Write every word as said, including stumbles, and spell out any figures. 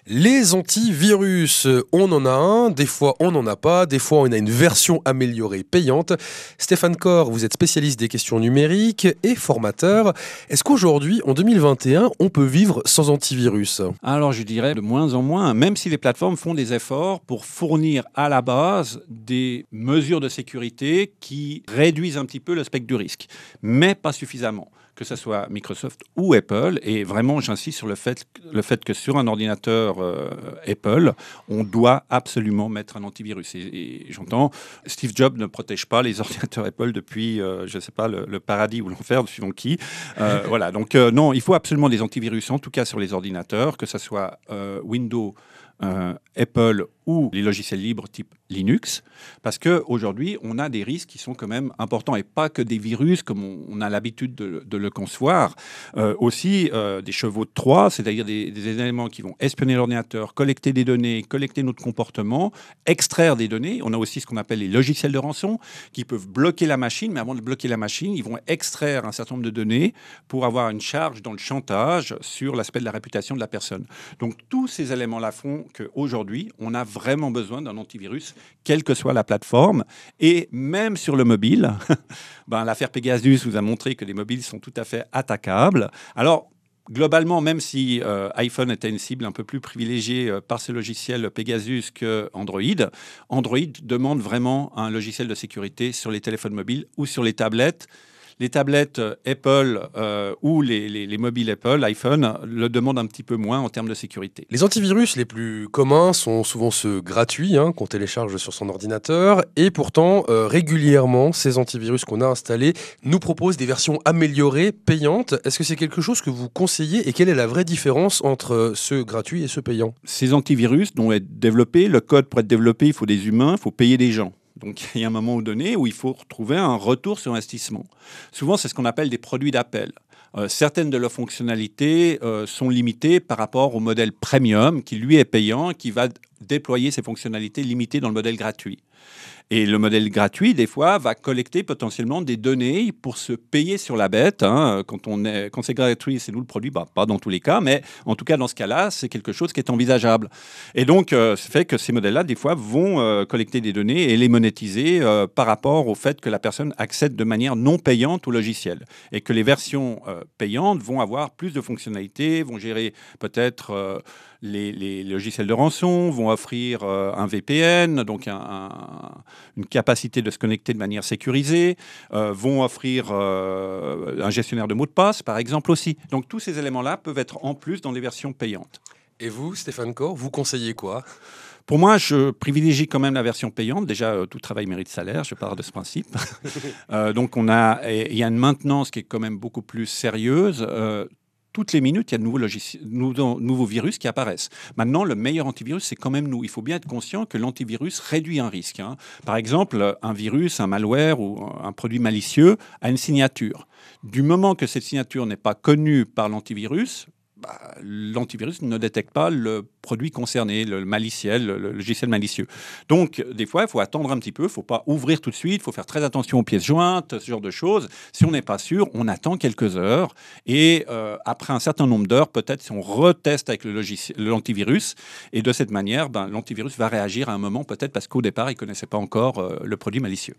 Les antivirus, on en a un, des fois on n'en a pas, des fois on a une version améliorée payante. Stéphane Corr, vous êtes spécialiste des questions numériques et formateur. Est-ce qu'aujourd'hui, en deux mille vingt et un, on peut vivre sans antivirus ? Alors je dirais de moins en moins, même si les plateformes font des efforts pour fournir à la base des mesures de sécurité qui réduisent un petit peu le spectre du risque, mais pas suffisamment. Que ce soit Microsoft ou Apple, et vraiment j'insiste sur le fait, le fait que sur un ordinateur euh, Apple, on doit absolument mettre un antivirus. Et, et j'entends, Steve Jobs ne protège pas les ordinateurs Apple depuis, euh, je ne sais pas, le, le paradis ou l'enfer, suivant qui. Euh, voilà, donc euh, non, il faut absolument des antivirus, en tout cas sur les ordinateurs, que ce soit euh, Windows, euh, Apple ou les logiciels libres type Linux, parce qu'aujourd'hui, on a des risques qui sont quand même importants, et pas que des virus, comme on, on a l'habitude de, de le concevoir, euh, aussi euh, des chevaux de Troie, c'est-à-dire des, des éléments qui vont espionner l'ordinateur, collecter des données, collecter notre comportement, extraire des données. On a aussi ce qu'on appelle les logiciels de rançon, qui peuvent bloquer la machine, mais avant de bloquer la machine, ils vont extraire un certain nombre de données pour avoir une charge dans le chantage sur l'aspect de la réputation de la personne. Donc tous ces éléments-là font qu'aujourd'hui, on a vraiment besoin d'un antivirus, quelle que soit la plateforme. Et même sur le mobile, ben, l'affaire Pegasus vous a montré que les mobiles sont tout à fait attaquables. Alors, globalement, même si euh, iPhone était une cible un peu plus privilégiée euh, par ce logiciel Pegasus que Android, Android demande vraiment un logiciel de sécurité sur les téléphones mobiles ou sur les tablettes. Les tablettes Apple euh, ou les, les, les mobiles Apple, iPhone, le demandent un petit peu moins en termes de sécurité. Les antivirus les plus communs sont souvent ceux gratuits, hein, qu'on télécharge sur son ordinateur. Et pourtant, euh, régulièrement, ces antivirus qu'on a installés nous proposent des versions améliorées, payantes. Est-ce que c'est quelque chose que vous conseillez et quelle est la vraie différence entre ceux gratuits et ceux payants ? Ces antivirus doivent être développés. Le code pour être développé, il faut des humains, il faut payer des gens. Donc, il y a un moment donné où il faut retrouver un retour sur investissement. Souvent, c'est ce qu'on appelle des produits d'appel. Euh, certaines de leurs fonctionnalités euh, sont limitées par rapport au modèle premium, qui lui est payant, qui va déployer ses fonctionnalités limitées dans le modèle gratuit. Et le modèle gratuit, des fois, va collecter potentiellement des données pour se payer sur la bête. Hein. Quand, on est, quand c'est gratuit, c'est nous le produit, bah, pas dans tous les cas, mais en tout cas, dans ce cas-là, c'est quelque chose qui est envisageable. Et donc, euh, ça fait que ces modèles-là, des fois, vont euh, collecter des données et les monétiser euh, par rapport au fait que la personne accède de manière non payante au logiciel. Et que les versions euh, payantes vont avoir plus de fonctionnalités, vont gérer peut-être euh, les, les logiciels de rançon, vont offrir euh, un V P N, donc un... un une capacité de se connecter de manière sécurisée, euh, vont offrir euh, un gestionnaire de mots de passe, par exemple, aussi. Donc, tous ces éléments-là peuvent être en plus dans les versions payantes. Et vous, Stéphane Corr, vous conseillez quoi ? Pour moi, je privilégie quand même la version payante. Déjà, euh, tout travail mérite salaire, je pars de ce principe. euh, donc, on a, il y a une maintenance qui est quand même beaucoup plus sérieuse. Euh, Toutes les minutes, il y a de nouveaux, logiciels, nouveaux, nouveaux virus qui apparaissent. Maintenant, le meilleur antivirus, c'est quand même nous. Il faut bien être conscient que l'antivirus réduit un risque. Hein. Par exemple, un virus, un malware ou un produit malicieux a une signature. Du moment que cette signature n'est pas connue par l'antivirus, bah, l'antivirus ne détecte pas le produit concerné, le maliciel, le logiciel malicieux. Donc, des fois, il faut attendre un petit peu, il ne faut pas ouvrir tout de suite, il faut faire très attention aux pièces jointes, ce genre de choses. Si on n'est pas sûr, on attend quelques heures et euh, après un certain nombre d'heures, peut-être si on reteste avec le logiciel, l'antivirus, et de cette manière, ben, l'antivirus va réagir à un moment, peut-être parce qu'au départ, il ne connaissait pas encore euh, le produit malicieux.